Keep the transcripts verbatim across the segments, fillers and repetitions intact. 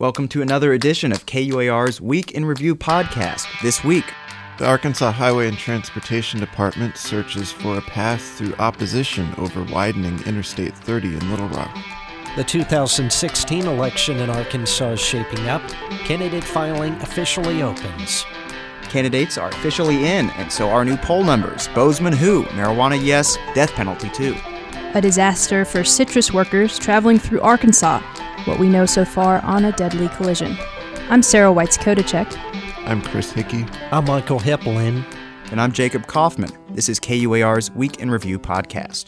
Welcome to another edition of K U A R's Week in Review podcast. This week, the Arkansas Highway and Transportation Department searches for a path through opposition over widening Interstate thirty in Little Rock. The two thousand sixteen election in Arkansas is shaping up. Candidate filing officially opens. Candidates are officially in, and so are new poll numbers. Bozeman who? Marijuana yes, death penalty too. A disaster for citrus workers traveling through Arkansas. What we know so far on a deadly collision. I'm Sarah Weitz-Kodacek. I'm Chris Hickey. I'm Michael Heppelin. And I'm Jacob Kaufman. This is K U A R's Week in Review podcast.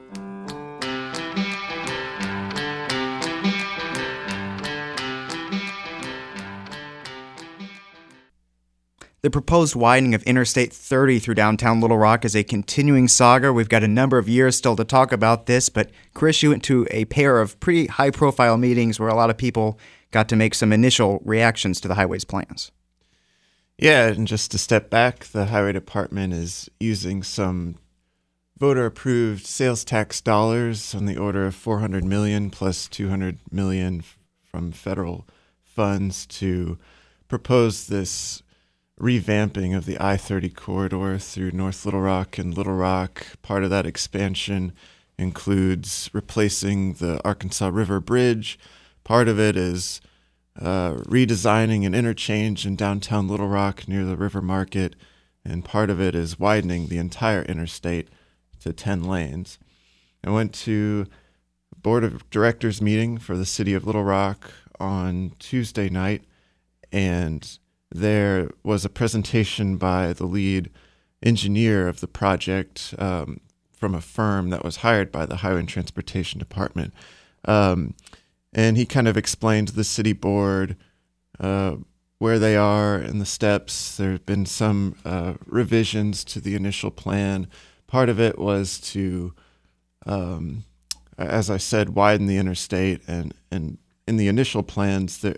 The proposed widening of Interstate thirty through downtown Little Rock is a continuing saga. We've got a number of years still to talk about this, but Chris, you went to a pair of pretty high-profile meetings where a lot of people got to make some initial reactions to the highway's plans. Yeah, and just to step back, the Highway Department is using some voter-approved sales tax dollars on the order of four hundred million dollars plus two hundred million dollars from federal funds to propose this revamping of the I thirty corridor through North Little Rock and Little Rock. Part of that expansion includes replacing the Arkansas River Bridge. Part of it is uh, redesigning an interchange in downtown Little Rock near the River Market, and part of it is widening the entire interstate to ten lanes. I went to a board of directors meeting for the city of Little Rock on Tuesday night, and there was a presentation by the lead engineer of the project um, from a firm that was hired by the Highway and Transportation Department. Um, and he kind of explained to the city board uh, where they are and the steps. There have been some uh, revisions to the initial plan. Part of it was to, um, as I said, widen the interstate. And, and in the initial plans, there,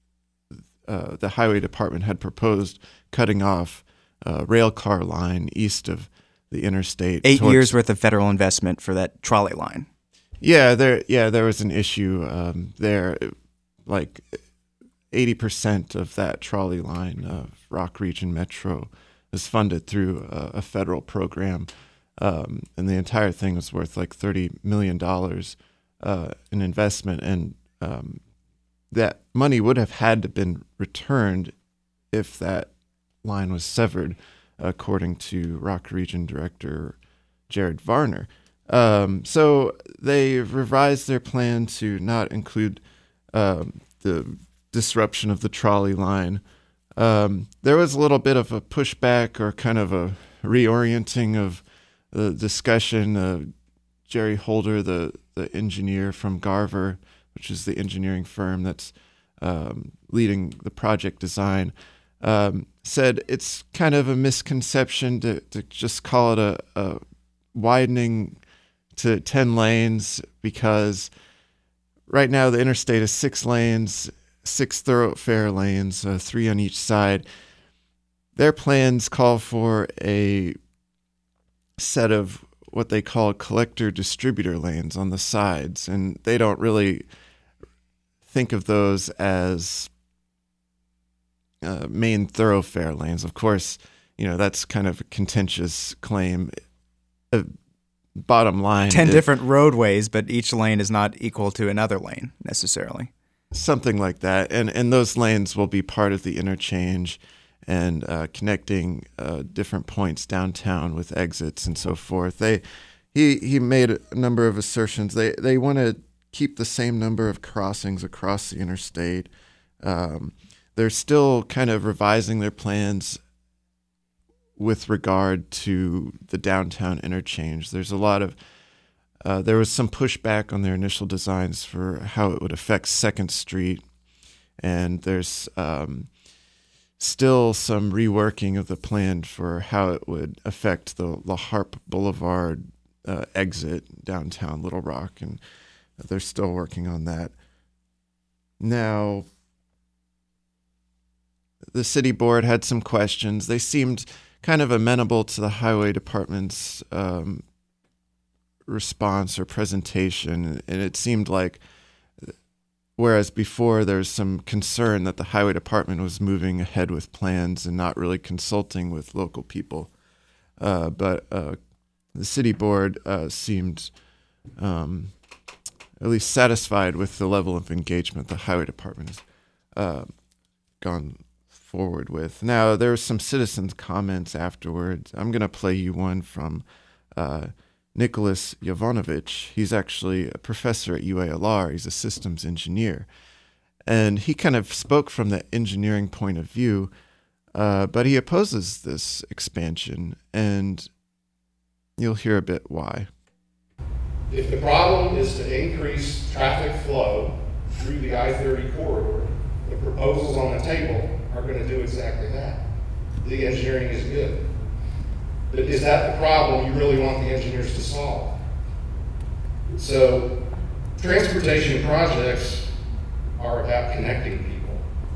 Uh, the Highway Department had proposed cutting off a rail car line east of the interstate. Eight towards, years worth of federal investment for that trolley line. Yeah, there. Yeah, there was an issue um, there. Like eighty percent of that trolley line of Rock Region Metro was funded through a, a federal program, um, and the entire thing was worth like thirty million dollars uh, in investment. And um, that money would have had to been returned if that line was severed, according to Rock Region Director Jared Varner. Um, so they revised their plan to not include um, the disruption of the trolley line. Um, there was a little bit of a pushback or kind of a reorienting of the discussion. Uh, Jerry Holder, the, the engineer from Garver, which is the engineering firm that's um, leading the project design, um, said it's kind of a misconception to, to just call it a, a widening to ten lanes, because right now the interstate is six lanes, six thoroughfare lanes, uh, three on each side. Their plans call for a set of what they call collector distributor lanes on the sides, and they don't really think of those as uh, main thoroughfare lanes. Of course, you know, that's kind of a contentious claim. Uh, bottom line, Ten it, different roadways, but each lane is not equal to another lane necessarily. Something like that, and and those lanes will be part of the interchange and uh, connecting uh, different points downtown with exits and so forth. They he he made a number of assertions. They they want to keep the same number of crossings across the interstate. Um, they're still kind of revising their plans with regard to the downtown interchange. There's a lot of, uh, there was some pushback on their initial designs for how it would affect Second Street, and there's um, still some reworking of the plan for how it would affect the La Harpe Boulevard uh, exit downtown Little Rock, and they're still working on that. Now, the city board had some questions. They seemed kind of amenable to the Highway Department's um, response or presentation, and it seemed like whereas before there was some concern that the highway department was moving ahead with plans and not really consulting with local people. Uh, but uh, the city board uh, seemed um, at least satisfied with the level of engagement the highway department has uh, gone forward with. Now, there were some citizens' comments afterwards. I'm going to play you one from uh, Nicholas Jovanovich. He's actually a professor at U A L R. He's a systems engineer. And he kind of spoke from the engineering point of view, uh, but he opposes this expansion, and you'll hear a bit why. If the problem is to increase traffic flow through the I thirty corridor, the proposals on the table are going to do exactly that. The engineering is good. But is that the problem you really want the engineers to solve? So, transportation projects are about connecting people.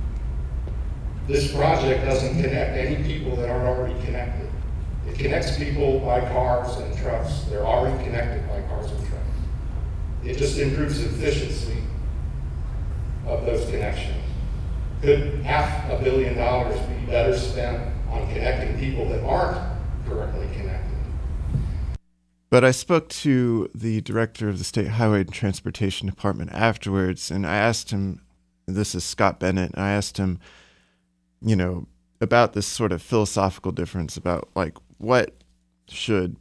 This project doesn't connect any people that aren't already connected. It connects people by cars and trucks. They're already connected by cars and trucks. It just improves the efficiency of those connections. Could half a billion dollars be better spent on connecting people that aren't currently connected? But I spoke to the director of the State Highway and Transportation Department afterwards, and I asked him, this is Scott Bennett, and I asked him, you know, about this sort of philosophical difference about, like, what should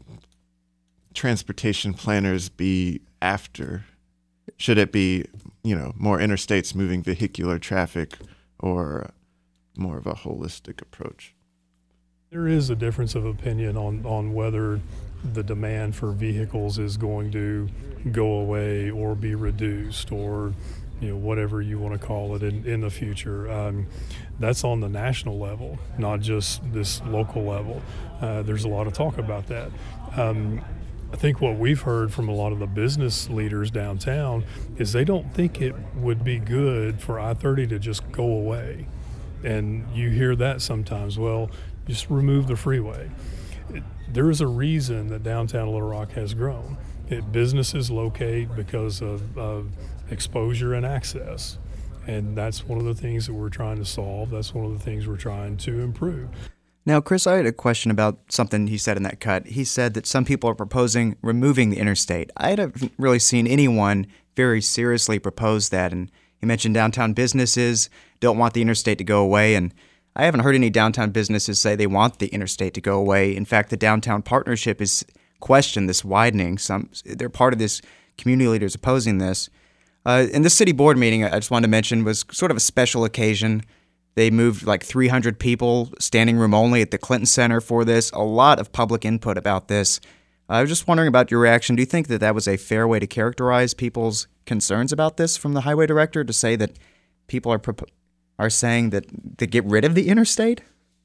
transportation planners be after? Should it be, you know, more interstates moving vehicular traffic, or more of a holistic approach? There is a difference of opinion on, on whether the demand for vehicles is going to go away or be reduced, or, you know, whatever you want to call it in, in the future. Um, that's on the national level, not just this local level. Uh, there's a lot of talk about that. Um, I think what we've heard from a lot of the business leaders downtown is they don't think it would be good for I thirty to just go away. And you hear that sometimes. Well, just remove the freeway. It, there is a reason that downtown Little Rock has grown. It, businesses locate because of, of exposure and access. And that's one of the things that we're trying to solve. That's one of the things we're trying to improve. Now, Chris, I had a question about something he said in that cut. He said that some people are proposing removing the interstate. I haven't really seen anyone very seriously propose that. And he mentioned downtown businesses don't want the interstate to go away. And I haven't heard any downtown businesses say they want the interstate to go away. In fact, the downtown partnership has questioned this widening. Some they're part of this community leaders opposing this. Uh, and this city board meeting, I just wanted to mention, was sort of a special occasion. They moved like three hundred people, standing room only, at the Clinton Center for this. A lot of public input about this. I was just wondering about your reaction. Do you think that that was a fair way to characterize people's concerns about this from the highway director, to say that people are propo- are saying that to get rid of the interstate?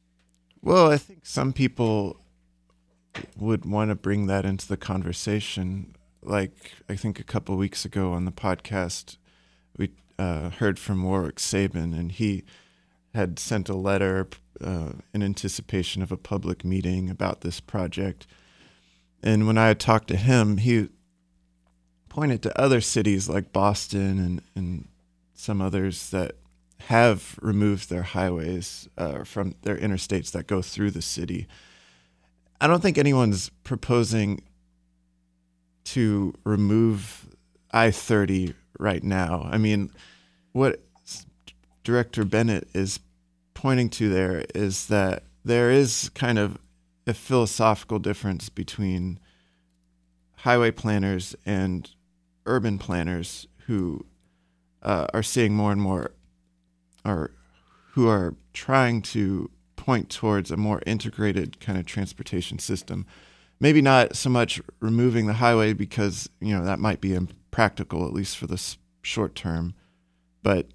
Well, I think some people would want to bring that into the conversation. Like, I think a couple of weeks ago on the podcast, we uh, heard from Warwick Sabin, and he had sent a letter uh, in anticipation of a public meeting about this project. And when I had talked to him, he pointed to other cities like Boston and, and some others that have removed their highways uh, from their interstates that go through the city. I don't think anyone's proposing to remove I thirty right now. I mean, what Director Bennett is pointing to there is that there is kind of a philosophical difference between highway planners and urban planners who uh, are seeing more and more, or who are trying to point towards a more integrated kind of transportation system. Maybe not so much removing the highway, because, you know, that might be impractical, at least for the short term, but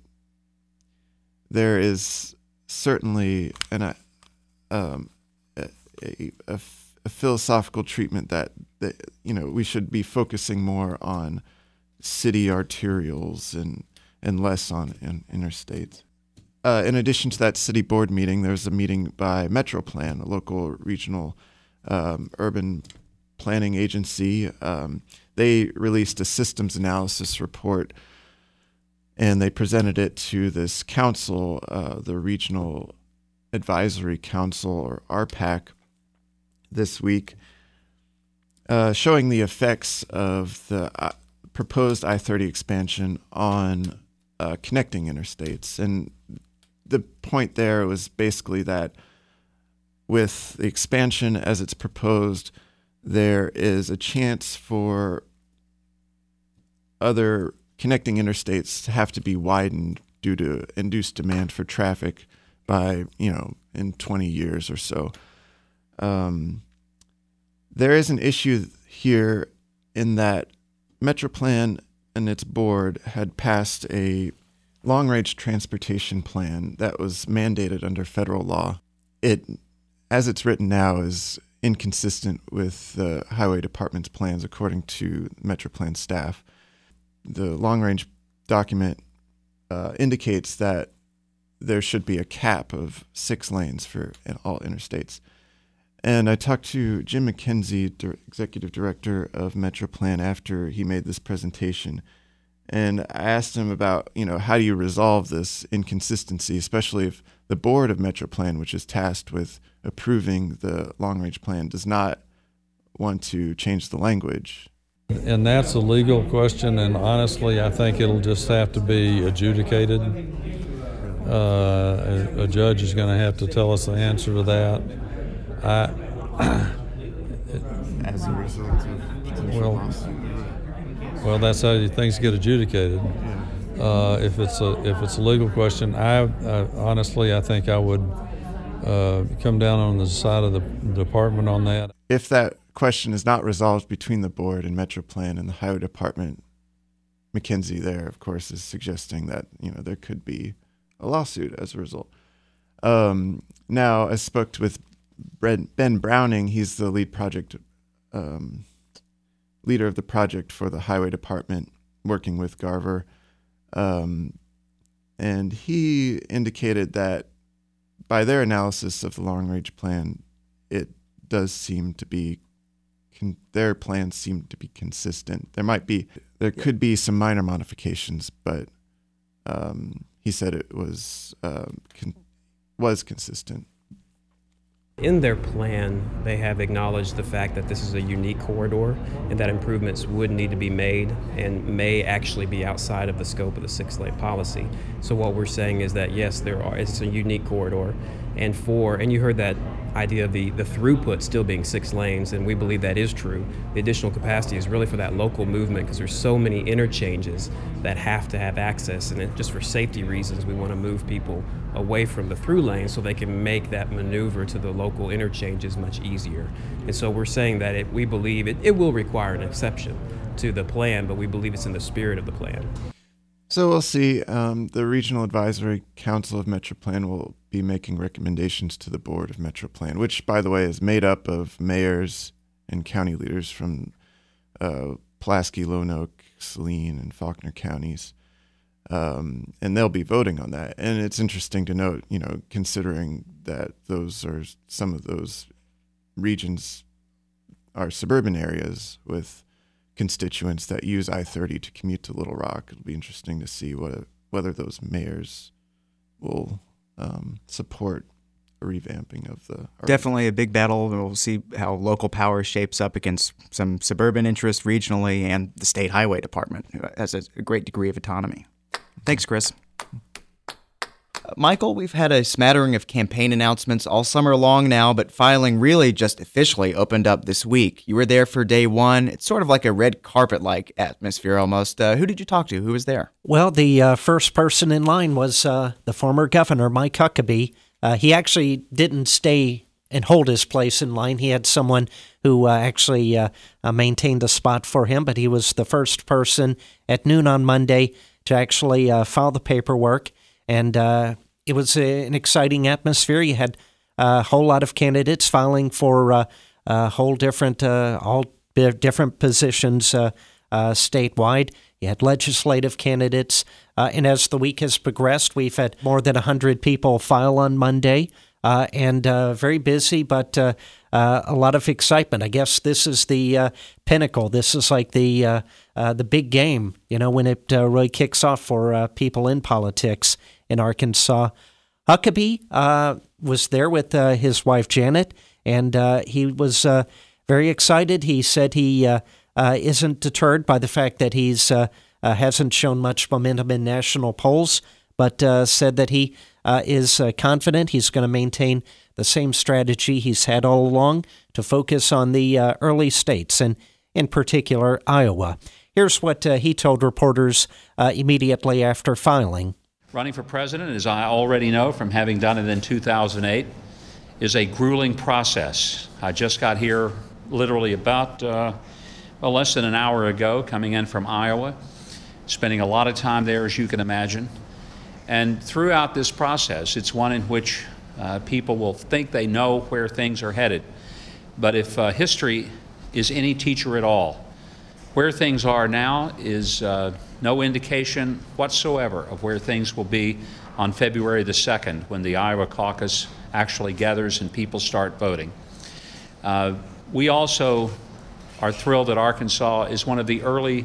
there is certainly an, um, a, a, a, a philosophical treatment that, that, you know, we should be focusing more on city arterials and, and less on in, interstates. Uh, in addition to that city board meeting, there was a meeting by Metroplan, a local regional um, urban planning agency. Um, they released a systems analysis report and they presented it to this council, uh, the Regional Advisory Council, or R PAC, this week, uh, showing the effects of the uh, proposed I thirty expansion on uh, connecting interstates. And the point there was basically that with the expansion as it's proposed, there is a chance for other connecting interstates to have to be widened due to induced demand for traffic by, you know, in twenty years or so. Um, there is an issue here in that Metroplan and its board had passed a long-range transportation plan that was mandated under federal law. It, as it's written now, is inconsistent with the Highway Department's plans, according to Metroplan staff. The long-range document uh, indicates that there should be a cap of six lanes for all interstates. And I talked to Jim McKenzie, dir- executive director of Metroplan, after he made this presentation. And I asked him about, you know, how do you resolve this inconsistency, especially if the board of Metroplan, which is tasked with approving the long-range plan, does not want to change the language. And that's a legal question, and honestly, I think it'll just have to be adjudicated. Uh, a, a judge is going to have to tell us the answer to that. I, As a result of potential well, lawsuit. well, that's how things get adjudicated. Yeah. Uh, if it's a if it's a legal question, I, I honestly I think I would uh, come down on the side of the department on that. If that question is not resolved between the board and Metroplan and the Highway Department, McKenzie there, of course, is suggesting that, you know, there could be a lawsuit as a result. Um, now, I spoke with Ben Browning. He's the lead project um, leader of the project for the Highway Department, working with Garver, um, and he indicated that by their analysis of the long-range plan, it does seem to be con- their plans seem to be consistent. There might be there could be some minor modifications, but um, he said it was uh, con- was consistent. In their plan, they have acknowledged the fact that this is a unique corridor and that improvements would need to be made and may actually be outside of the scope of the six-lane policy. So what we're saying is that, yes, there are, it's a unique corridor. And for, and you heard that idea of the, the throughput still being six lanes, and we believe that is true. The additional capacity is really for that local movement because there's so many interchanges that have to have access, and it, just for safety reasons, we want to move people away from the through lane so they can make that maneuver to the local interchanges much easier. And so we're saying that it, we believe it, it will require an exception to the plan, but we believe it's in the spirit of the plan. So we'll see. Um, the Regional Advisory Council of Metroplan will be making recommendations to the board of Metroplan, which, by the way, is made up of mayors and county leaders from uh, Pulaski, Lonoke, Saline, and Faulkner counties. Um, and they'll be voting on that. And it's interesting to note, you know, considering that those are some of those regions are suburban areas with constituents that use I thirty to commute to Little Rock. It'll be interesting to see what whether those mayors will um, support a revamping of the... Definitely a big battle. We'll see how local power shapes up against some suburban interest regionally, and the state highway department has a great degree of autonomy. Thanks, Chris. Uh, Michael, we've had a smattering of campaign announcements all summer long now, but filing really just officially opened up this week. You were there for day one. It's sort of like a red carpet-like atmosphere almost. Uh, who did you talk to? Who was there? Well, the uh, first person in line was uh, the former governor, Mike Huckabee. Uh, he actually didn't stay and hold his place in line. He had someone who uh, actually uh, uh, maintained a spot for him, but he was the first person at noon on Monday to actually uh, file the paperwork. And uh, it was a, an exciting atmosphere. You had a whole lot of candidates filing for uh, a whole different, uh, all different positions uh, uh, statewide. You had legislative candidates. Uh, and as the week has progressed, we've had more than one hundred people file on Monday. uh, and uh, very busy, but uh, uh, a lot of excitement. I guess this is the uh, pinnacle. This is like the uh, uh, the big game, you know, when it uh, really kicks off for uh, people in politics in Arkansas. Huckabee uh, was there with uh, his wife, Janet, and uh, he was uh, very excited. He said he uh, uh, isn't deterred by the fact that he's uh, uh, hasn't shown much momentum in national polls, but uh, said that he uh, is uh, confident he's going to maintain the same strategy he's had all along to focus on the uh, early states, and in particular, Iowa. Here's what uh, he told reporters uh, immediately after filing. Running for president, as I already know from having done it in two thousand eight, is a grueling process. I just got here literally about uh, well, less than an hour ago, coming in from Iowa, spending a lot of time there, as you can imagine. And throughout this process, it's one in which uh, people will think they know where things are headed. But if uh, history is any teacher at all, where things are now is uh, no indication whatsoever of where things will be on February the second, when the Iowa caucus actually gathers and people start voting. Uh, we also are thrilled that Arkansas is one of the early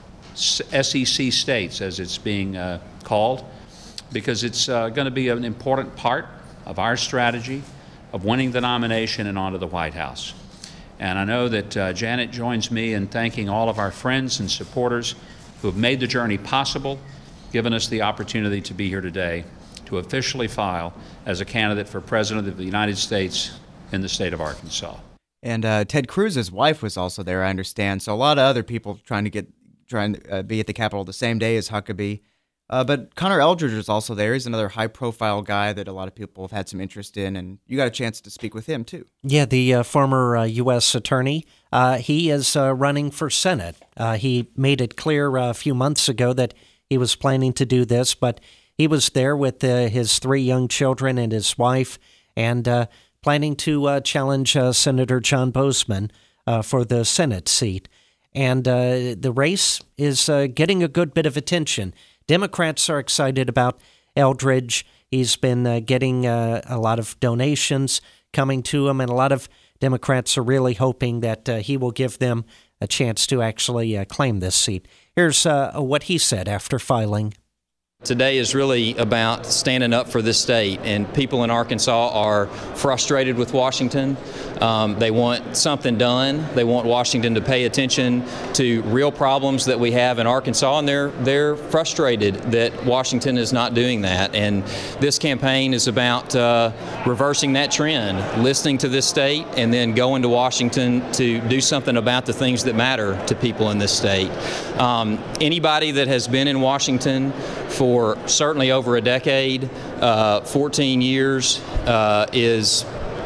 S E C states, as it's being uh, called, because it's uh, going to be an important part of our strategy of winning the nomination and onto the White House. And I know that uh, Janet joins me in thanking all of our friends and supporters who have made the journey possible, given us the opportunity to be here today to officially file as a candidate for President of the United States in the state of Arkansas. And uh, Ted Cruz's wife was also there, I understand. So a lot of other people trying to get trying to uh, be at the Capitol the same day as Huckabee. Uh, but Connor Eldridge is also there. He's another high-profile guy that a lot of people have had some interest in, and you got a chance to speak with him, too. Yeah, the uh, former uh, U S attorney. Uh, he is uh, running for Senate. Uh, he made it clear uh, a few months ago that he was planning to do this, but he was there with uh, his three young children and his wife, and uh, planning to uh, challenge uh, Senator John Boozman uh, for the Senate seat. And uh, the race is uh, getting a good bit of attention. Democrats are excited about Eldridge. He's been uh, getting uh, a lot of donations coming to him, and a lot of Democrats are really hoping that uh, he will give them a chance to actually uh, claim this seat. Here's uh, what he said after filing. Today is really about standing up for this state, and people in Arkansas are frustrated with Washington. Um, they want something done. They want Washington to pay attention to real problems that we have in Arkansas, and they're they're frustrated that Washington is not doing that. And this campaign is about uh, reversing that trend, listening to this state, and then going to Washington to do something about the things that matter to people in this state. Um, anybody that has been in Washington for For certainly over a decade, uh, fourteen years, uh, is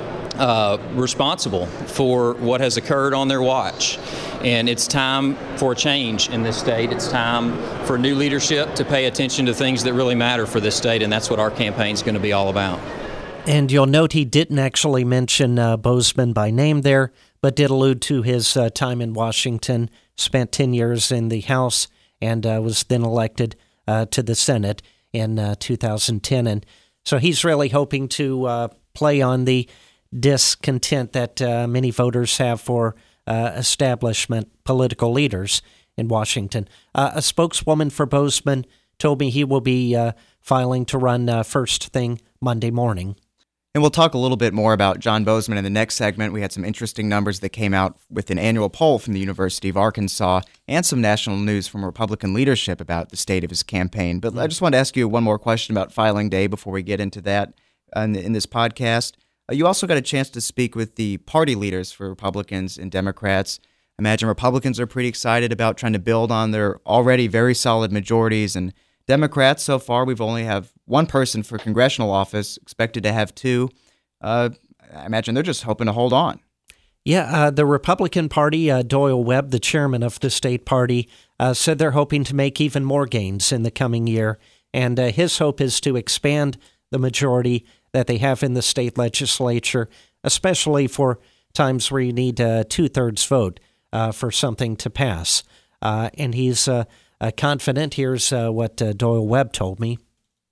uh, responsible for what has occurred on their watch. And it's time for a change in this state. It's time for new leadership to pay attention to things that really matter for this state, and that's what our campaign is going to be all about. And you'll note he didn't actually mention uh, Boozman by name there, but did allude to his uh, time in Washington, spent ten years in the House, and uh, was then elected Uh, to the Senate in uh, two thousand ten. And so he's really hoping to uh, play on the discontent that uh, many voters have for uh, establishment political leaders in Washington. Uh, a spokeswoman for Boozman told me he will be uh, filing to run uh, first thing Monday morning. And we'll talk a little bit more about John Boozman in the next segment. We had some interesting numbers that came out with an annual poll from the University of Arkansas and some national news from Republican leadership about the state of his campaign. But I just wanted to ask you one more question about filing day before we get into that in, in this podcast. Uh, you also got a chance to speak with the party leaders for Republicans and Democrats. I imagine Republicans are pretty excited about trying to build on their already very solid majorities, and Democrats, so far, we've only have one person for congressional office, expected to have two. Uh, I imagine they're just hoping to hold on. Yeah, uh, the Republican Party, uh, Doyle Webb, the chairman of the state party, uh, said they're hoping to make even more gains in the coming year. And uh, his hope is to expand the majority that they have in the state legislature, especially for times where you need a two-thirds vote uh, for something to pass. Uh, and he's uh, uh, confident. Here's uh, what uh, Doyle Webb told me.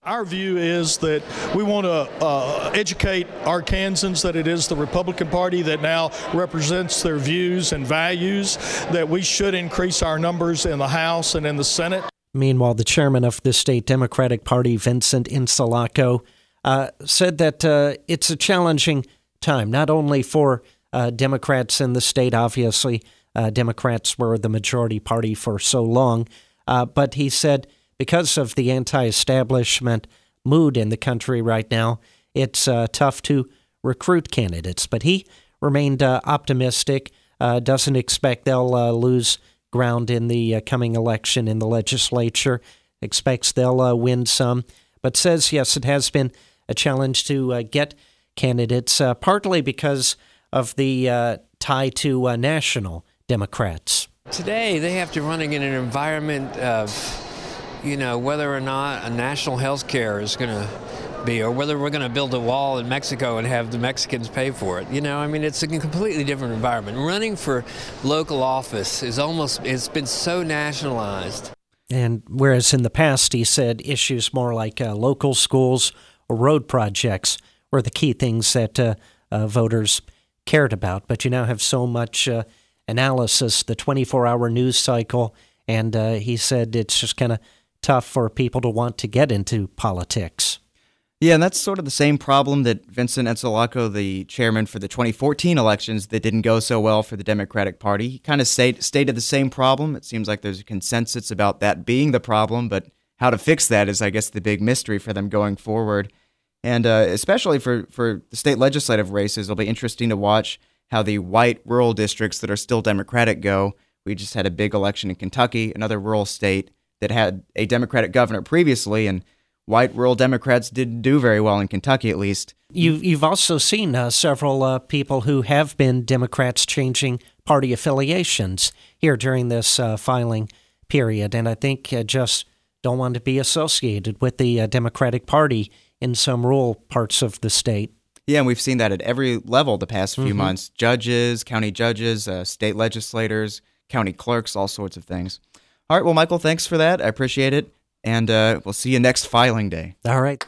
Our view is that we want to uh, educate Arkansans that it is the Republican Party that now represents their views and values, that we should increase our numbers in the House and in the Senate. Meanwhile, the chairman of the state Democratic Party, Vincent Insalaco, uh, said that uh, it's a challenging time, not only for uh, Democrats in the state. Obviously, uh, Democrats were the majority party for so long, uh, but he said because of the anti-establishment mood in the country right now, it's uh, tough to recruit candidates. But he remained uh, optimistic, uh, doesn't expect they'll uh, lose ground in the uh, coming election in the legislature, expects they'll uh, win some, but says, yes, it has been a challenge to uh, get candidates, uh, partly because of the uh, tie to uh, national Democrats. Today, they have to run in an environment of, you know, whether or not a national health care is going to be, or whether we're going to build a wall in Mexico and have the Mexicans pay for it. You know, I mean, it's a completely different environment. Running for local office is almost, it's been so nationalized. And whereas in the past, he said issues more like uh, local schools or road projects were the key things that uh, uh, voters cared about. But you now have so much uh, analysis, the twenty-four hour news cycle, and uh, he said it's just kind of tough for people to want to get into politics. Yeah, and that's sort of the same problem that Vincent Insalaco, the chairman for the twenty fourteen elections that didn't go so well for the Democratic Party, he kind of state, stated the same problem. It seems like there's a consensus about that being the problem, but how to fix that is, I guess, the big mystery for them going forward. And uh, especially for, for the state legislative races, it'll be interesting to watch how the white rural districts that are still Democratic go. We just had a big election in Kentucky, another rural state that had a Democratic governor previously, and white rural Democrats didn't do very well in Kentucky, at least. You've, you've also seen uh, several uh, people who have been Democrats changing party affiliations here during this uh, filing period, and I think uh, just don't want to be associated with the uh, Democratic Party in some rural parts of the state. Yeah, and we've seen that at every level the past few Mm-hmm. months. Judges, county judges, uh, state legislators, county clerks, all sorts of things. All right, well, Michael, thanks for that. I appreciate it. And uh, we'll see you next filing day. All right.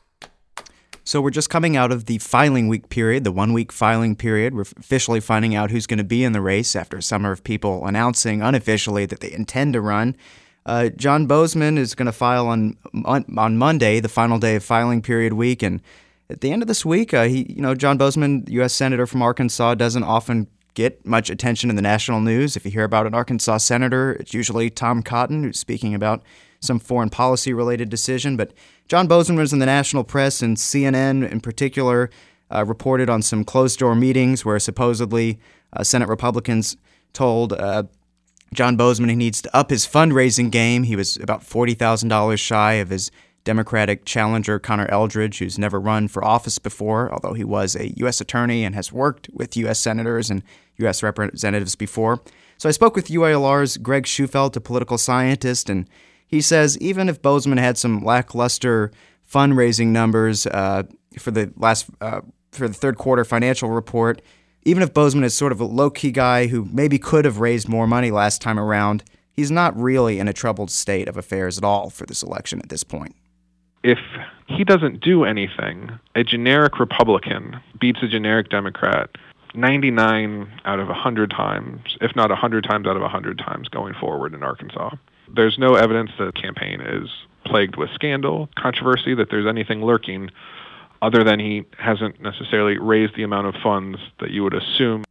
So we're just coming out of the filing week period, the one-week filing period. We're officially finding out who's going to be in the race after a summer of people announcing unofficially that they intend to run. Uh, John Boozman is going to file on on Monday, the final day of filing period week. And at the end of this week, uh, he, you know, John Boozman, U S Senator from Arkansas, doesn't often get much attention in the national news. If you hear about an Arkansas senator, it's usually Tom Cotton, who's speaking about some foreign policy-related decision. But John Boozman was in the national press, and C N N in particular uh, reported on some closed-door meetings where supposedly uh, Senate Republicans told uh, John Boozman he needs to up his fundraising game. He was about forty thousand dollars shy of his Democratic challenger, Connor Eldridge, who's never run for office before, although he was a U S attorney and has worked with U S senators and U S representatives before. So I spoke with U A L R's Greg Shufelt, a political scientist, and he says even if Boozman had some lackluster fundraising numbers uh, for the last uh, for the third quarter financial report, even if Boozman is sort of a low-key guy who maybe could have raised more money last time around, he's not really in a troubled state of affairs at all for this election at this point. If he doesn't do anything, a generic Republican beats a generic Democrat ninety-nine out of one hundred times, if not one hundred times out of one hundred times going forward in Arkansas. There's no evidence that the campaign is plagued with scandal, controversy, that there's anything lurking other than he hasn't necessarily raised the amount of funds that you would assume.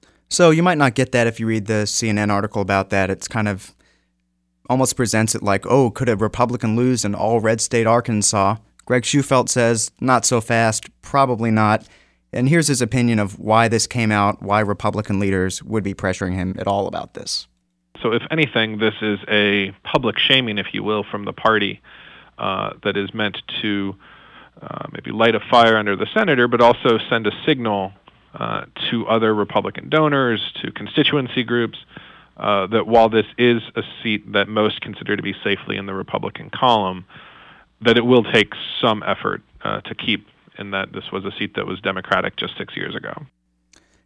So you might not get that if you read the C N N article about that. It's kind of almost presents it like, oh, could a Republican lose in all-red state Arkansas? Greg Shufelt says, not so fast, probably not. And here's his opinion of why this came out, why Republican leaders would be pressuring him at all about this. So if anything, this is a public shaming, if you will, from the party uh, that is meant to uh, maybe light a fire under the senator, but also send a signal uh, to other Republican donors, to constituency groups, uh, that while this is a seat that most consider to be safely in the Republican column, that it will take some effort uh, to keep in that this was a seat that was Democratic just six years ago.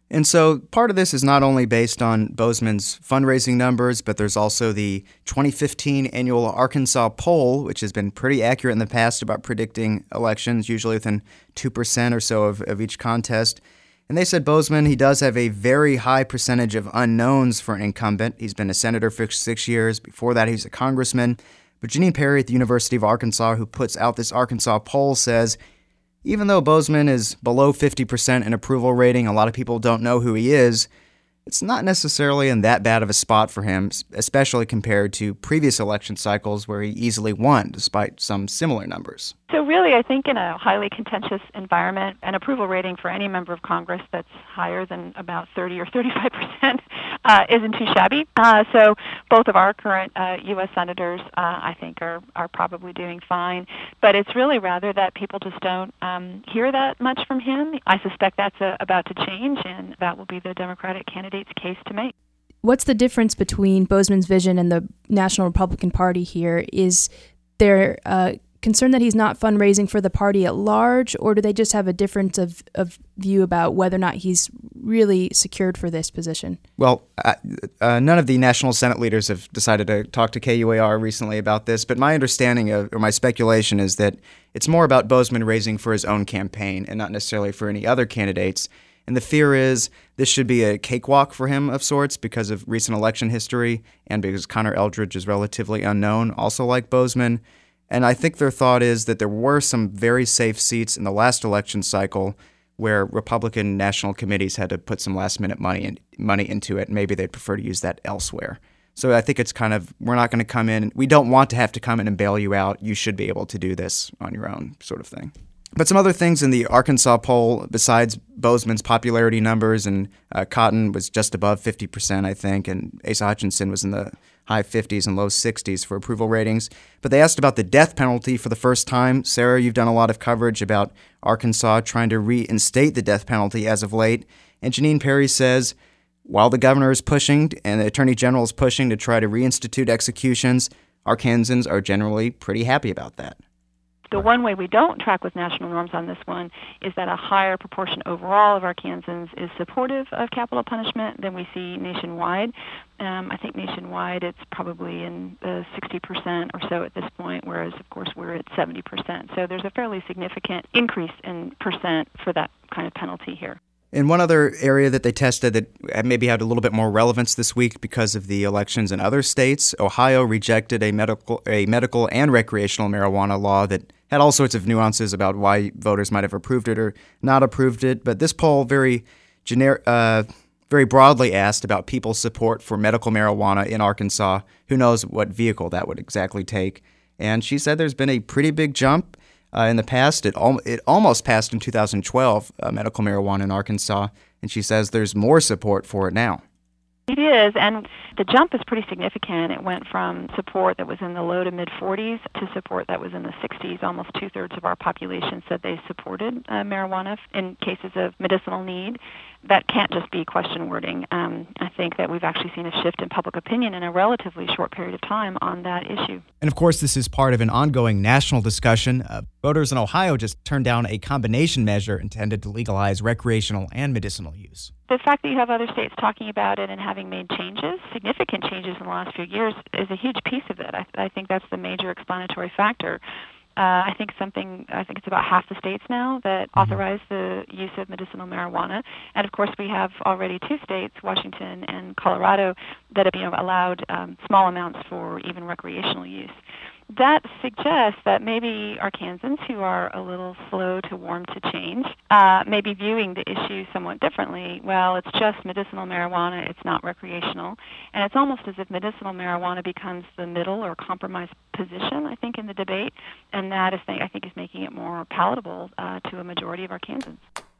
And so part of this is not only based on Boozman's fundraising numbers, but there's also the twenty fifteen annual Arkansas poll, which has been pretty accurate in the past about predicting elections, usually within two percent or so of, of each contest. And they said Boozman, he does have a very high percentage of unknowns for an incumbent. He's been a senator for six years. Before that, he's a congressman. But Jeanine Perry at the University of Arkansas, who puts out this Arkansas poll, says even though Boozman is below fifty percent in approval rating, a lot of people don't know who he is, it's not necessarily in that bad of a spot for him, especially compared to previous election cycles where he easily won, despite some similar numbers. So really, I think in a highly contentious environment, an approval rating for any member of Congress that's higher than about thirty or thirty-five percent uh, isn't too shabby. Uh, so both of our current uh, U S senators, uh, I think, are, are probably doing fine. But it's really rather that people just don't um, hear that much from him. I suspect that's uh, about to change, and that will be the Democratic candidate's case to make. What's the difference between Boozman's vision and the National Republican Party here? Is there uh, concern that he's not fundraising for the party at large, or do they just have a difference of, of view about whether or not he's really secured for this position? Well, uh, uh, none of the National Senate leaders have decided to talk to K U A R recently about this, but my understanding of, or my speculation is that it's more about Boozman raising for his own campaign and not necessarily for any other candidates. And the fear is this should be a cakewalk for him of sorts because of recent election history and because Connor Eldridge is relatively unknown, also like Boozman. And I think their thought is that there were some very safe seats in the last election cycle where Republican national committees had to put some last-minute money in, money into it. Maybe they'd prefer to use that elsewhere. So I think it's kind of, we're not going to come in, we don't want to have to come in and bail you out. You should be able to do this on your own sort of thing. But some other things in the Arkansas poll, besides Boozman's popularity numbers, and uh, Cotton was just above fifty percent, I think, and Asa Hutchinson was in the high fifties and low sixties for approval ratings. But they asked about the death penalty for the first time. Sarah, you've done a lot of coverage about Arkansas trying to reinstate the death penalty as of late. And Jeanine Perry says, while the governor is pushing and the attorney general is pushing to try to reinstitute executions, Arkansans are generally pretty happy about that. The one way we don't track with national norms on this one is that a higher proportion overall of Arkansans is supportive of capital punishment than we see nationwide. Um, I think nationwide it's probably in the sixty percent or so at this point, whereas, of course, we're at seventy percent. So there's a fairly significant increase in percent for that kind of penalty here. And one other area that they tested that maybe had a little bit more relevance this week because of the elections in other states, Ohio rejected a medical a medical and recreational marijuana law that had all sorts of nuances about why voters might have approved it or not approved it. But this poll very generic, uh, very broadly asked about people's support for medical marijuana in Arkansas. Who knows what vehicle that would exactly take? And she said there's been a pretty big jump. Uh, in the past, it, al- it almost passed in two thousand twelve, uh, medical marijuana in Arkansas, and she says there's more support for it now. It is, and the jump is pretty significant. It went from support that was in the low to mid-forties to support that was in the sixties. Almost two-thirds of our population said they supported uh, marijuana in cases of medicinal need. That can't just be question wording. Um, I think that we've actually seen a shift in public opinion in a relatively short period of time on that issue. And of course, this is part of an ongoing national discussion. Uh, voters in Ohio just turned down a combination measure intended to legalize recreational and medicinal use. The fact that you have other states talking about it and having made changes, significant changes in the last few years, is a huge piece of it. I, I think that's the major explanatory factor. Uh, I think something, I think it's about half the states now that authorize the use of medicinal marijuana. And of course, we have already two states, Washington and Colorado, that have, you know, allowed um, small amounts for even recreational use. That suggests that maybe Arkansans who are a little slow to warm to change uh, may be viewing the issue somewhat differently. Well, it's just medicinal marijuana, it's not recreational. And it's almost as if medicinal marijuana becomes the middle or compromise position, I think, in the debate. And that, is, I think, is making it more palatable uh, to a majority of Arkansans.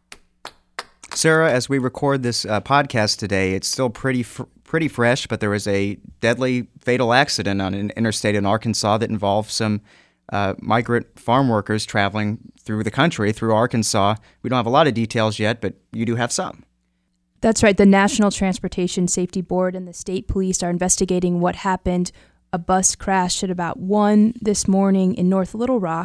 Sarah, as we record this uh, podcast today, it's still pretty fr- pretty fresh, but there was a deadly fatal accident on an interstate in Arkansas that involved some uh, migrant farm workers traveling through the country, through Arkansas. We don't have a lot of details yet, but you do have some. That's right. The National Transportation Safety Board and the state police are investigating what happened. A bus crashed at about one this morning in North Little Rock,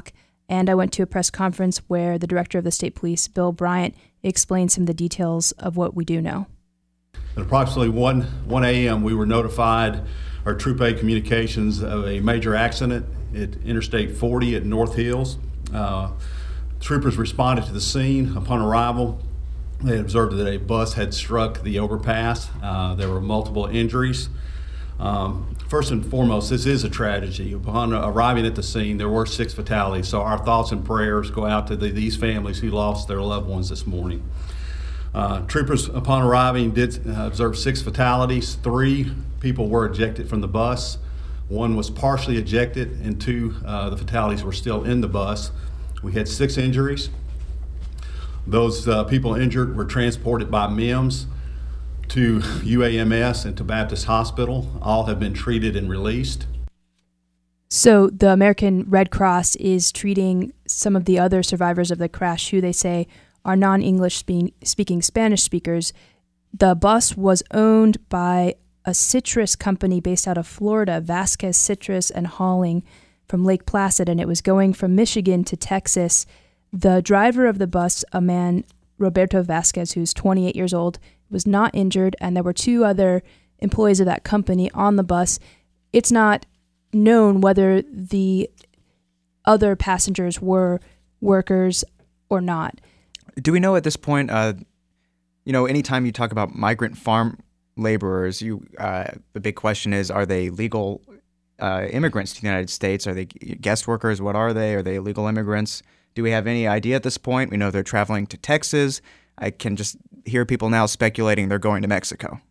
And I went to a press conference where the director of the state police, Bill Bryant, explained some of the details of what we do know. At approximately one a.m., we were notified, our Troop A Communications, of a major accident at Interstate forty at North Hills. Uh, troopers responded to the scene. Upon arrival, they observed that a bus had struck the overpass. Uh, there were multiple injuries. Um, first and foremost, this is a tragedy. Upon arriving at the scene, there were six fatalities, so our thoughts and prayers go out to the, these families who lost their loved ones this morning. Uh, troopers, upon arriving, did uh, observe six fatalities. Three people were ejected from the bus. One was partially ejected, and two, uh, the fatalities were still in the bus. We had six injuries. Those uh, people injured were transported by M I M S to U A M S and to Baptist Hospital. All have been treated and released. So the American Red Cross is treating some of the other survivors of the crash who they say are non-English speaking Spanish speakers. The bus was owned by a citrus company based out of Florida, Vasquez Citrus and Hauling from Lake Placid, and it was going from Michigan to Texas. The driver of the bus, a man, Roberto Vasquez, who's twenty-eight years old, was not injured, and there were two other employees of that company on the bus. It's not known whether the other passengers were workers or not. Do we know at this point, uh, you know, anytime you talk about migrant farm laborers, you uh, the big question is, are they legal uh, immigrants to the United States? Are they guest workers? What are they? Are they illegal immigrants? Do we have any idea at this point? We know they're traveling to Texas. I can just hear people now speculating they're going to Mexico.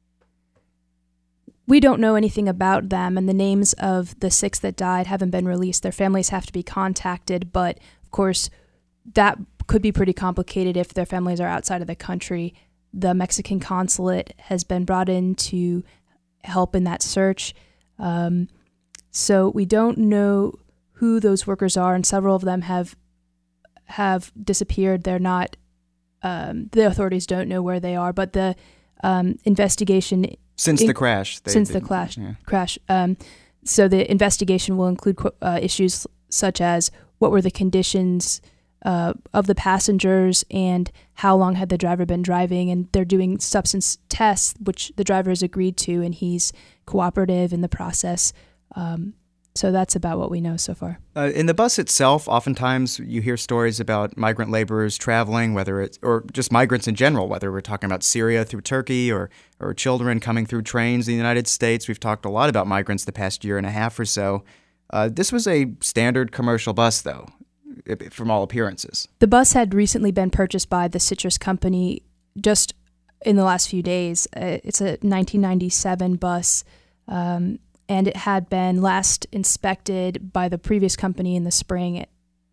We don't know anything about them, and the names of the six that died haven't been released. Their families have to be contacted, but of course, that could be pretty complicated if their families are outside of the country. The Mexican consulate has been brought in to help in that search. Um, so we don't know who those workers are, and several of them have have disappeared. They're not, um, the authorities don't know where they are, but the um, investigation... Since in, the crash. They, since they, the crash. Yeah. crash. Um, so the investigation will include uh, issues such as what were the conditions uh, of the passengers and how long had the driver been driving, and they're doing substance tests, which the driver has agreed to, and he's cooperative in the process. Um, so that's about what we know so far. Uh, in the bus itself, oftentimes you hear stories about migrant laborers traveling, whether it's, or just migrants in general, whether we're talking about Syria through Turkey or, or children coming through trains in the United States. We've talked a lot about migrants the past year and a half or so. Uh, this was a standard commercial bus, though, from all appearances. The bus had recently been purchased by the Citrus Company just in the last few days. Uh, it's a nineteen ninety-seven bus. Um, And it had been last inspected by the previous company in the spring,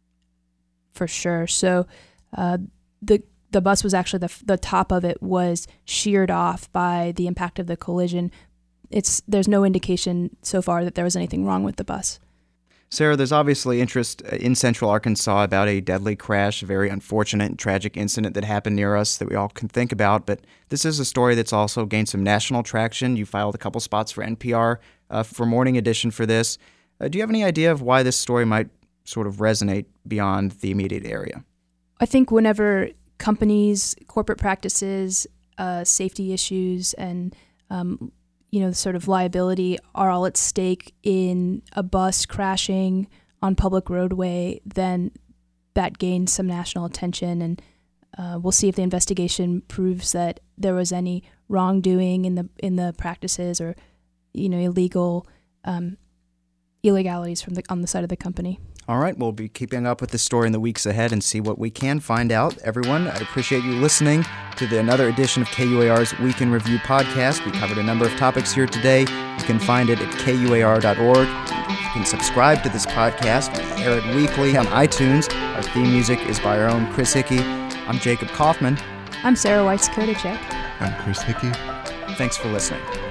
for sure. So uh, the the bus was actually, the the top of it was sheared off by the impact of the collision. It's There's no indication so far that there was anything wrong with the bus. Sarah, there's obviously interest in Central Arkansas about a deadly crash, a very unfortunate and tragic incident that happened near us that we all can think about. But this is a story that's also gained some national traction. You filed a couple spots for N P R uh, for Morning Edition for this. Uh, do you have any idea of why this story might sort of resonate beyond the immediate area? I think whenever companies, corporate practices, uh, safety issues, and um, you know, sort of liability are all at stake in a bus crashing on public roadway, then that gains some national attention. And uh, we'll see if the investigation proves that there was any wrongdoing in the in the practices or, you know, illegal um, illegalities from the on the side of the company. All right, we'll be keeping up with this story in the weeks ahead and see what we can find out. Everyone, I appreciate you listening to the, another edition of K U A R's Week in Review podcast. We covered a number of topics here today. You can find it at K U A R dot org. You can subscribe to this podcast. We air it weekly on iTunes. Our theme music is by our own Chris Hickey. I'm Jacob Kaufman. I'm Sarah Weiss-Kodachek. I'm Chris Hickey. Thanks for listening.